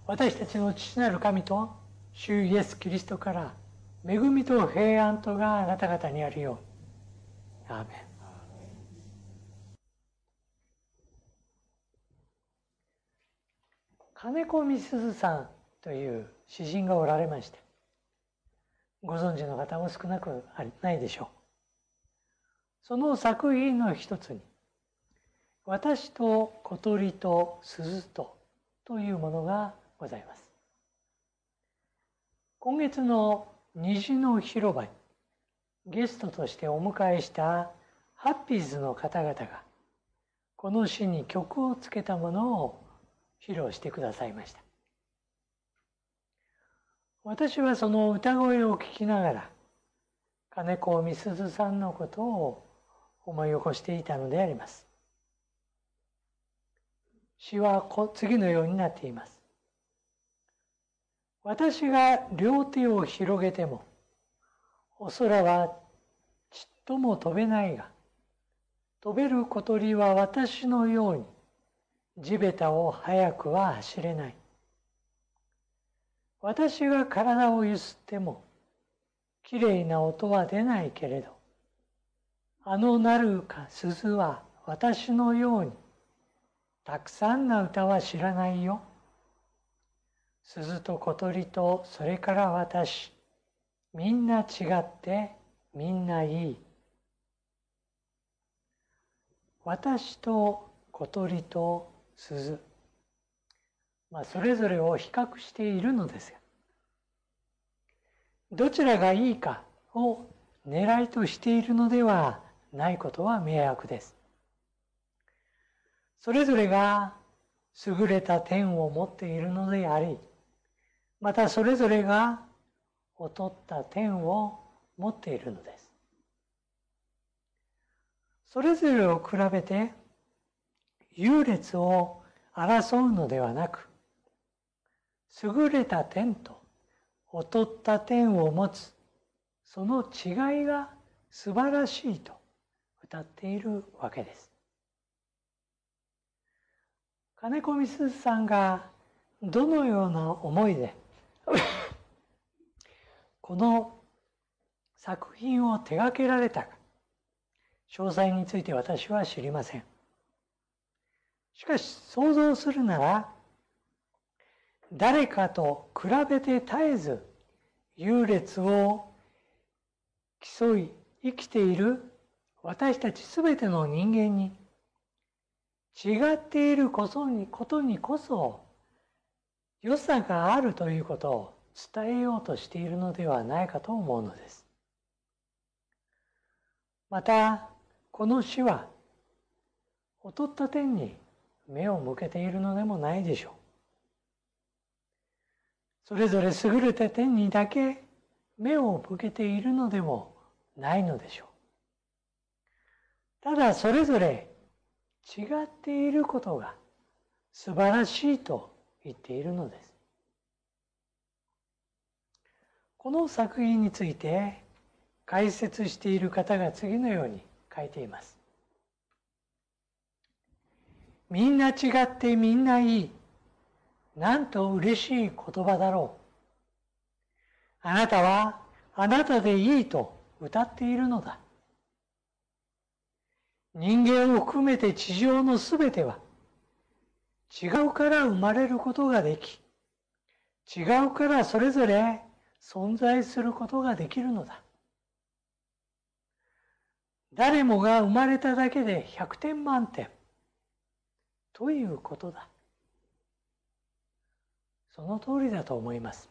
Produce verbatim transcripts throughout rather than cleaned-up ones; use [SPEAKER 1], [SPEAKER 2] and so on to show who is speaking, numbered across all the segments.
[SPEAKER 1] 私たちの父なる神と主イエス・キリストから恵みと平安とがあなた方にあるように。アーメン。金子みすずさんという詩人がおられまして、ご存知の方も少なくないでしょう。その作品の一つに、私と小鳥と鈴とというものがございます。今月の虹の広場にゲストとしてお迎えしたハッピーズの方々がこの詩に曲をつけたものを披露してくださいました。私はその歌声を聞きながら金子みすずさんのことを思い起こしていたのであります。詩は次のようになっています。私が両手を広げてもお空はちっとも飛べないが、飛べる小鳥は私のように地べたを速くは走れない。私が体をゆすってもきれいな音は出ないけれど、あのなるか鈴は私のようにたくさんな歌は知らないよ。鈴と小鳥とそれから私、みんな違ってみんないい。私と小鳥と鈴、まあ、それぞれを比較しているのですが、どちらがいいかを狙いとしているのではないことは明白です。それぞれが優れた点を持っているのであり、またそれぞれが劣った点を持っているのです。それぞれを比べて優劣を争うのではなく、優れた点と劣った点を持つその違いが素晴らしいと歌っているわけです。金子みすずさんがどのような思いでこの作品を手掛けられたか、詳細について私は知りません。しかし想像するなら、誰かと比べて絶えず優劣を競い生きている私たちすべての人間に、違っていることに、ことにこそ良さがあるということを伝えようとしているのではないかと思うのです。またこの詩は劣った点に目を向けているのでもないでしょう。それぞれ優れた点にだけ目を向けているのでもないのでしょう。ただそれぞれ違っていることが素晴らしいと言っているのです。この作品について解説している方が次のように書いています。みんな違ってみんないい。なんと嬉しい言葉だろう。あなたはあなたでいいと歌っているのだ。人間を含めて地上のすべては違うから生まれることができ、違うからそれぞれ存在することができるのだ。誰もが生まれただけでひゃくてん満点ということだ。その通りだと思います。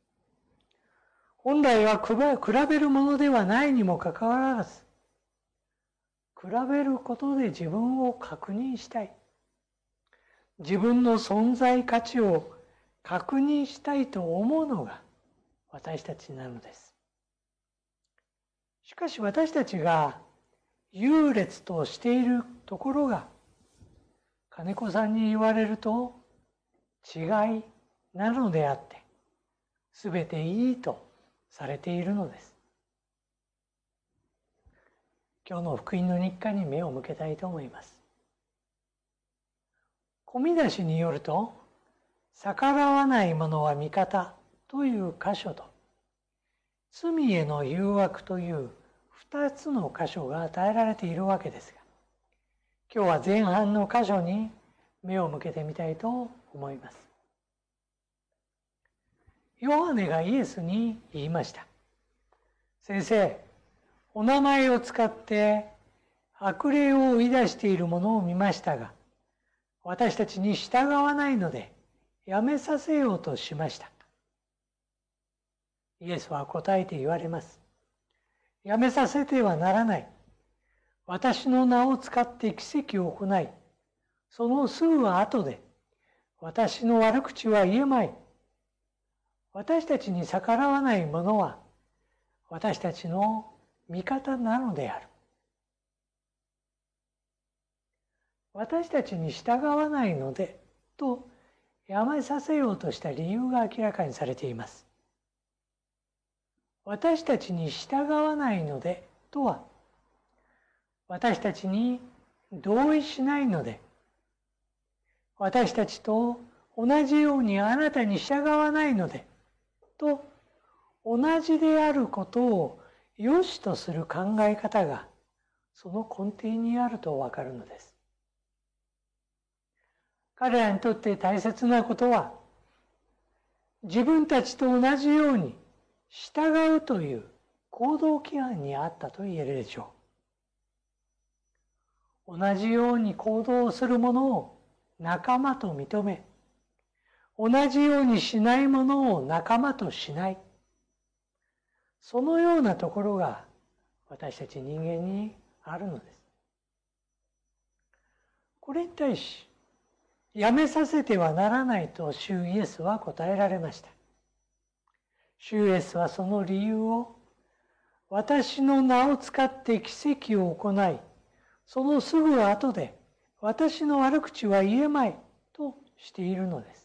[SPEAKER 1] 本来は比べるものではないにもかかわらず、比べることで自分を確認したい。自分の存在価値を確認したいと思うのが私たちなのです。しかし私たちが優劣としているところが金子さんに言われると違いなのであって、すべていいとされているのです。今日の福音の日課に目を向けたいと思います。小見出しによると、 逆らわない者は味方という箇所と、罪への誘惑という二つの箇所が与えられているわけですが、今日は前半の箇所に目を向けてみたいと思います。ヨハネがイエスに言いました。先生、お名前を使って悪霊を追い出している者を見ましたが、私たちに従わないのでやめさせようとしました。イエスは答えて言われます。やめさせてはならない。私の名を使って奇跡を行い、そのすぐ後で私の悪口は言えまい。私たちに逆らわない者は私たちの味方なのである。私たちに従わないのでとやめさせようとした理由が明らかにされています。私たちに従わないのでとは、私たちに同意しないので、私たちと同じようにあなたに従わないのでと同じであることを良しとする考え方がその根底にあるとわかるのです。彼らにとって大切なことは、自分たちと同じように従うという行動規範にあったと言えるでしょう。同じように行動する者を仲間と認め、同じようにしない者を仲間としない。そのようなところが私たち人間にあるのです。これに対し、やめさせてはならないと主イエスは答えられました。主イエスはその理由を、私の名を使って奇跡を行い、そのすぐ後で私の悪口は言えまいとしているのです。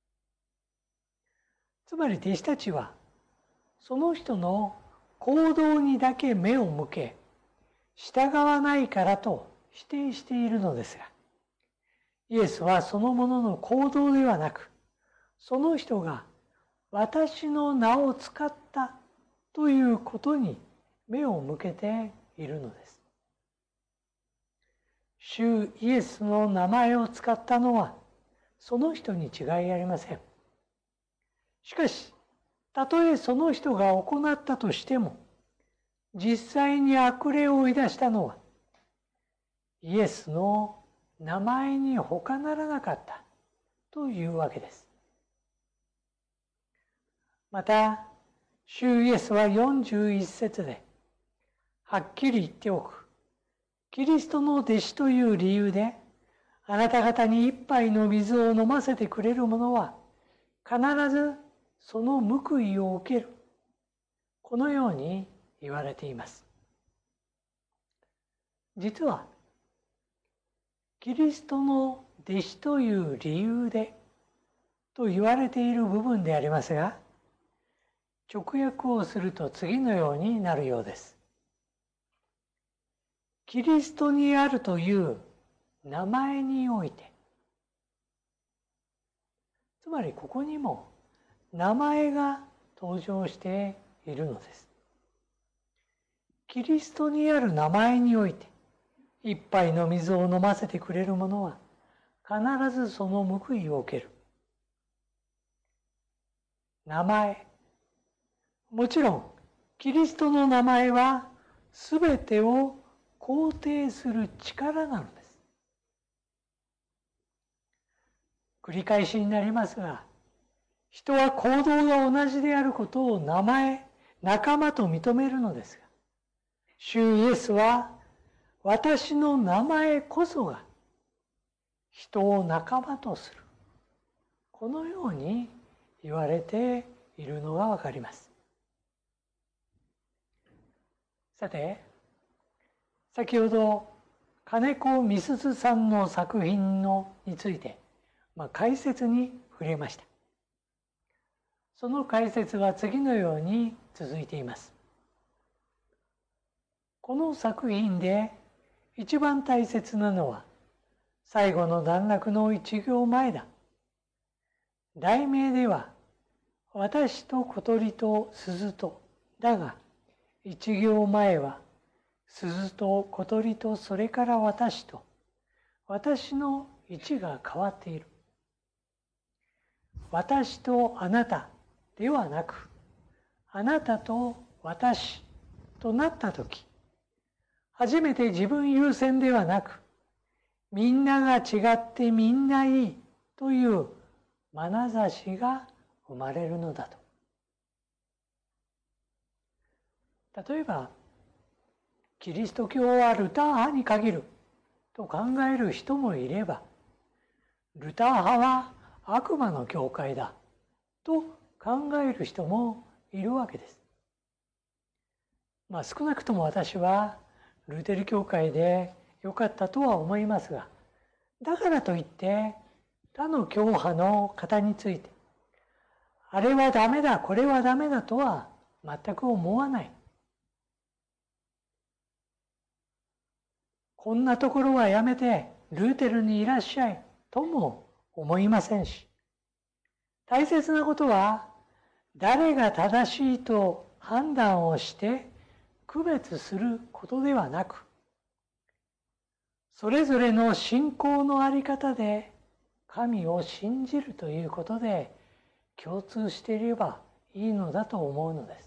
[SPEAKER 1] つまり弟子たちは、その人の行動にだけ目を向け、従わないからと否定しているのですが、イエスはそのものの行動ではなく、その人が私の名を使ったということに目を向けているのです。主イエスの名前を使ったのはその人に違いありません。しかし、たとえその人が行ったとしても、実際に悪霊を追い出したのはイエスの名前に他ならなかったというわけです。また、主イエスはよんじゅういち節ではっきり言っておく。キリストの弟子という理由であなた方に一杯の水を飲ませてくれる者は必ずその報いを受ける。このように言われています。実はキリストの弟子という理由でと言われている部分でありますが、直訳をすると次のようになるようです。キリストにあるという名前において、つまりここにも名前が登場しているのです。キリストにある名前において、一杯の水を飲ませてくれる者は必ずその報いを受ける。名前、もちろんキリストの名前はすべてを肯定する力なのです。繰り返しになりますが、人は行動が同じであることを名前、仲間と認めるのですが、主イエスは私の名前こそが人を仲間とする。このように言われているのがわかります。さて、先ほど金子みすずさんの作品のについて、まあ、解説に触れました。その解説は次のように続いています。この作品で一番大切なのは最後の段落の一行前だ。 題名では私と小鳥と鈴とだが、一行前は鈴と小鳥とそれから私と私の位置が変わっている。私とあなたではなく、あなたと私となったとき、初めて自分優先ではなく、みんなが違ってみんないいという眼差しが生まれるのだと。例えば、キリスト教はルター派に限ると考える人もいれば、ルター派は悪魔の教会だと考える人もいるわけです。まあ少なくとも私はルーテル教会で良かったとは思いますが、だからといって他の教派の方について、あれはダメだ、これはダメだとは全く思わない。こんなところはやめてルーテルにいらっしゃいとも思いませんし、大切なことは誰が正しいと判断をして区別することではなく、それぞれの信仰のあり方で神を信じるということで共通していればいいのだと思うのです。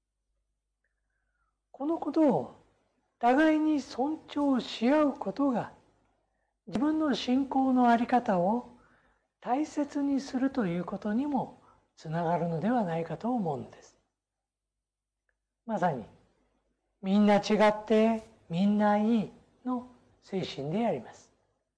[SPEAKER 1] このことを互いに尊重し合うことが自分の信仰のあり方を大切にするということにもつながるのではないかと思うのです。まさにみんな違ってみんないいの精神であります。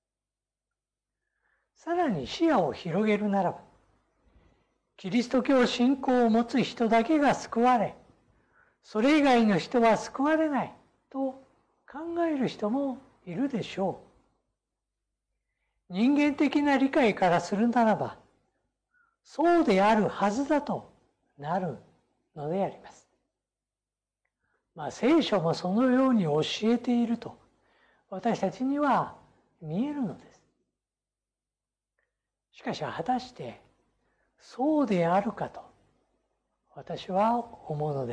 [SPEAKER 1] さらに視野を広げるならば、キリスト教信仰を持つ人だけが救われ、それ以外の人は救われないと考える人もいるでしょう。人間的な理解からするならば、そうであるはずだとなるのであります。まあ聖書もそのように教えていると私たちには見えるのです。しかし果たしてそうであるかと私は思うのです。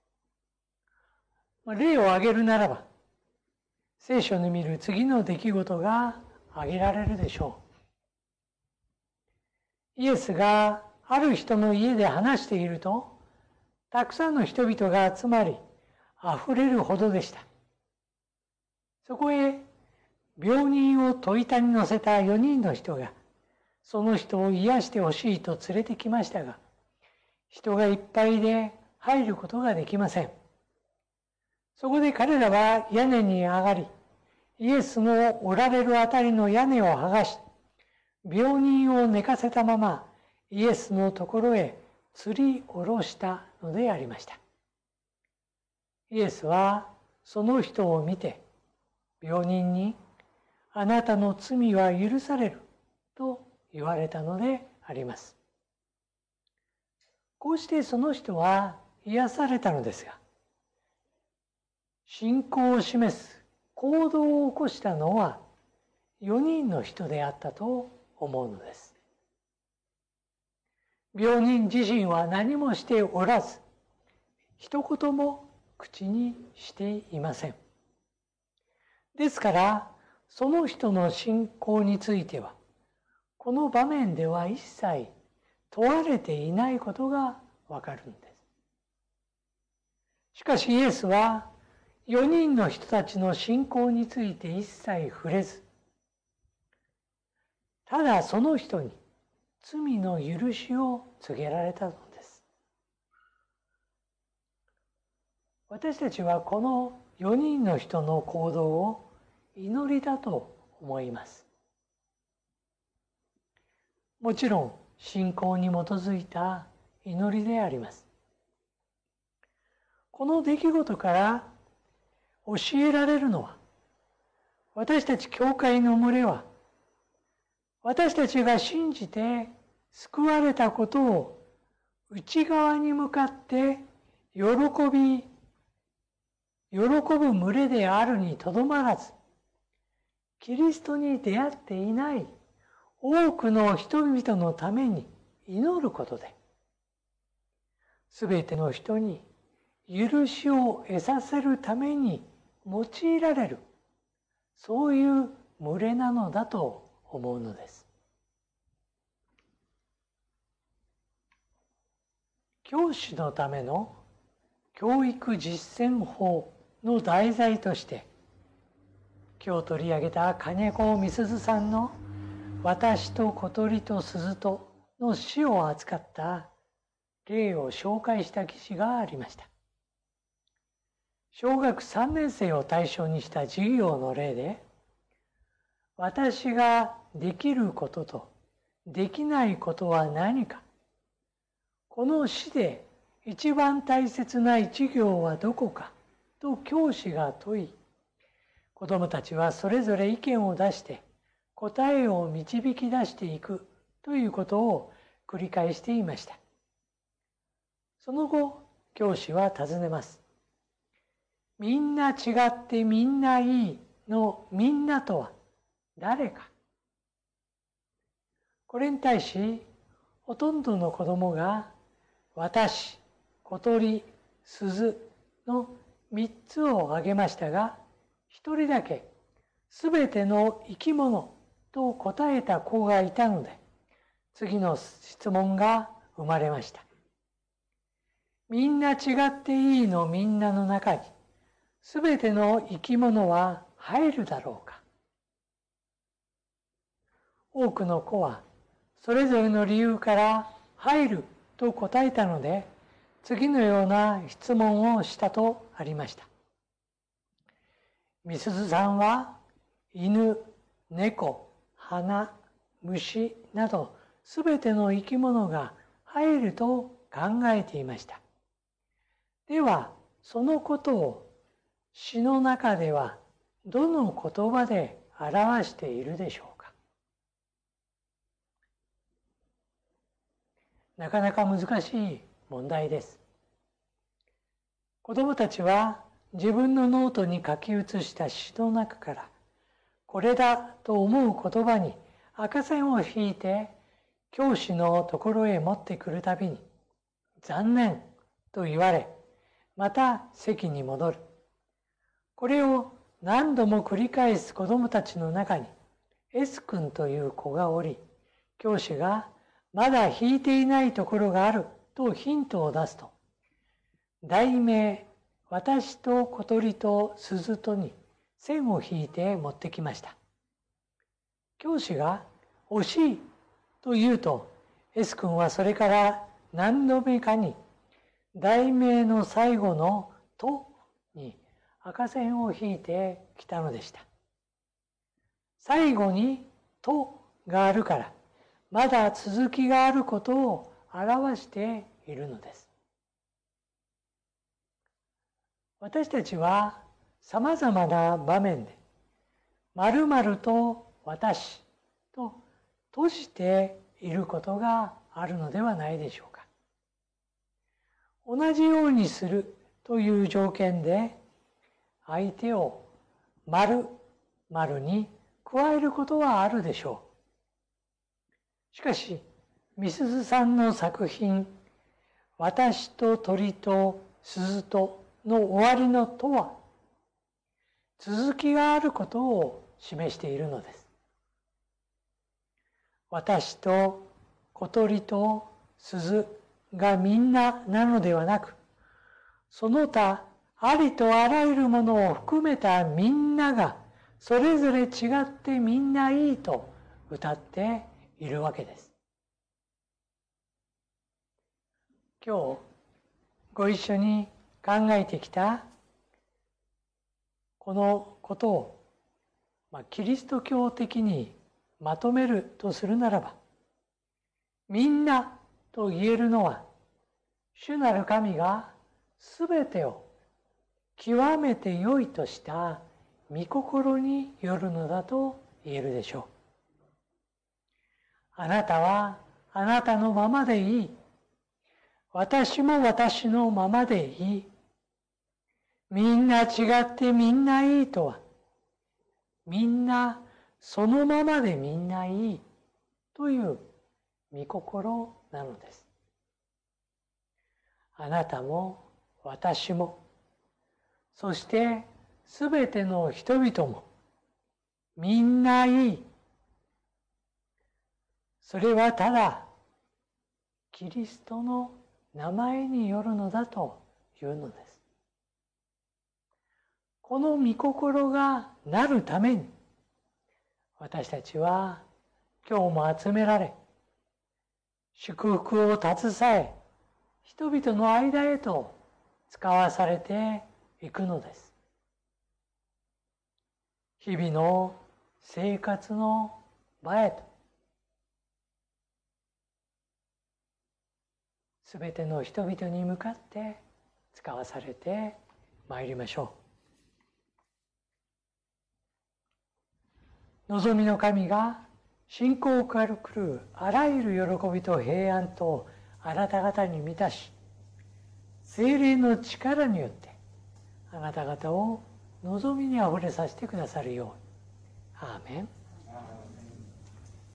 [SPEAKER 1] 例を挙げるならば、聖書に見る次の出来事が挙げられるでしょう。イエスがある人の家で話していると、たくさんの人々が集まり、あふれるほどでした。そこへ病人を戸板に乗せたよにんの人が、その人を癒してほしいと連れてきましたが、人がいっぱいで入ることができません。そこで彼らは屋根に上がり、イエスのおられるあたりの屋根を剥がし、病人を寝かせたままイエスのところへ吊り下ろしたのでありました。イエスはその人を見て、病人に、あなたの罪は許されると言われたのであります。こうしてその人は癒されたのですが、信仰を示す行動を起こしたのはよにんの人であったと思うのです。病人自身は何もしておらず、一言も口にしていません。ですから、その人の信仰については、この場面では一切問われていないことがわかるんです。しかしイエスは、よにんの人たちの信仰について一切触れず、ただその人に罪の許しを告げられたのです。私たちはこのよにんの人の行動を祈りだと思います。もちろん信仰に基づいた祈りであります。この出来事から教えられるのは、私たち教会の群れは、私たちが信じて救われたことを内側に向かって喜び、喜ぶ群れであるにとどまらず、キリストに出会っていない多くの人々のために祈ることで、すべての人に許しを得させるために用いられる、そういう群れなのだと思うのです。教師のための教育実践法の題材として、今日取り上げた金子みすずさんの私と小鳥と鈴との詩を扱った例を紹介した記事がありました。小学さんねん生を対象にした授業の例で、私ができることとできないことは何か、この詩で一番大切な一行はどこかと教師が問い、子どもたちはそれぞれ意見を出して答えを導き出していくということを繰り返していました。その後、教師は尋ねます。みんな違ってみんないいのみんなとは誰か。これに対し、ほとんどの子供が私、小鳥、鈴の三つを挙げましたが、一人だけすべての生き物と答えた子がいたので、次の質問が生まれました。みんな違っていいのみんなの中に、すべての生き物は入るだろうか。多くの子は、それぞれの理由から入ると答えたので、次のような質問をしたとありました。みすずさんは、犬、猫、花、虫など、すべての生き物が入ると考えていました。では、そのことを詩の中ではどの言葉で表しているでしょうか。なかなか難しい問題です。子どもたちは自分のノートに書き写した詩の中から、これだと思う言葉に赤線を引いて教師のところへ持ってくるたびに、残念と言われ、また席に戻る。これを何度も繰り返す子どもたちの中に S 君という子がおり、教師がまだ引いていないところがあるとヒントを出すと、題名私と小鳥と鈴とに線を引いて持ってきました。教師が惜しいと言うと、S 君はそれから何度目かに題名の最後のとに赤線を引いてきたのでした。最後にとがあるから、まだ続きがあることを表しているのです。私たちはさまざまな場面で、〇〇と私と閉じていることがあるのではないでしょうか。同じようにするという条件で、相手を〇〇に加えることはあるでしょう。しかし、みすずさんの作品、私と鳥と鈴との終わりのとは、続きがあることを示しているのです。私と小鳥と鈴がみんななのではなく、その他ありとあらゆるものを含めたみんながそれぞれ違ってみんないいと歌っているわけです。今日ご一緒に考えてきたこのことを、まあ、キリスト教的にまとめるとするならば、みんなと言えるのは、主なる神がすべてを極めて良いとした御心によるのだと言えるでしょう。あなたはあなたのままでいい。私も私のままでいい。みんな違ってみんないいとは、みんなそのままでみんないい。 という御心なのです。あなたも私も、そしてすべての人々もみんないい。それはただキリストの名前によるのだというのです。この御心がなるために、私たちは今日も集められ、祝福を携え、人々の間へと使わされていくのです。日々の生活の場へと、すべての人々に向かって使わされてまいりましょう。望みの神が信仰から来るあらゆる喜びと平安とあなた方に満たし、聖霊の力によってあなた方を望みにあふれさせてくださるように。アーメン。